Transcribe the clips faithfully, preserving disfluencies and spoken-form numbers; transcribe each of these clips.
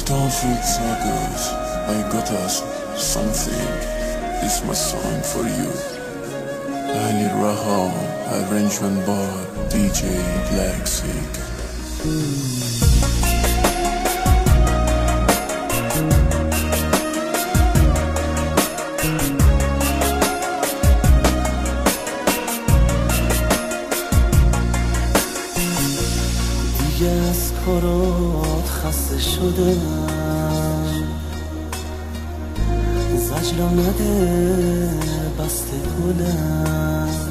Tawfiq Sagas, I got us something. This my song for you. Ali Raham, arrangement by D J Black Sig. دیگه از کارات خسته شدم، زجرم نده بسته گلم.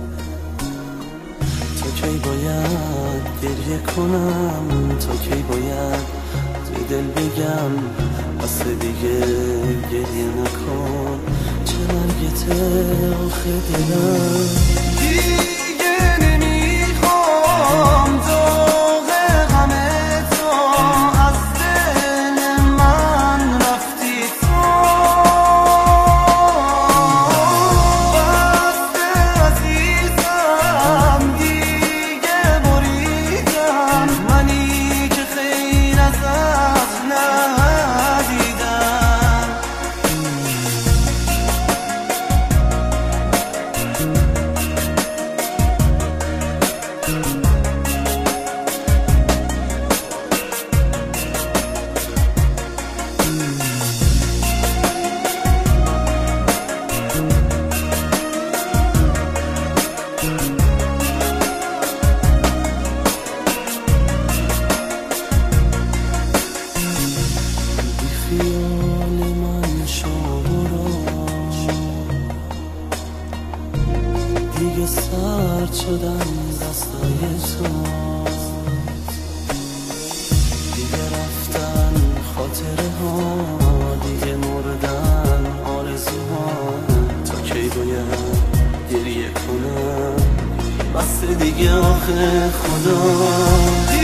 تا کی باید گریه کنم، تا کی باید توی دل بگم بسته دیگه گریه نکن. چه مرگته آخه دلم، دیگه نمیخوام داغ غم تو از دل من رفتی تو. بسته عزیزم دیگه بریدم، منی که خیر ازت ندیدم. خیال من شورا دیگه سرد شدن دستای تو، دیگه رفتن خاطره ها، دیگه مردن آرزوها. تا کی باید گریه کنم بسته دیگه آخه خدا.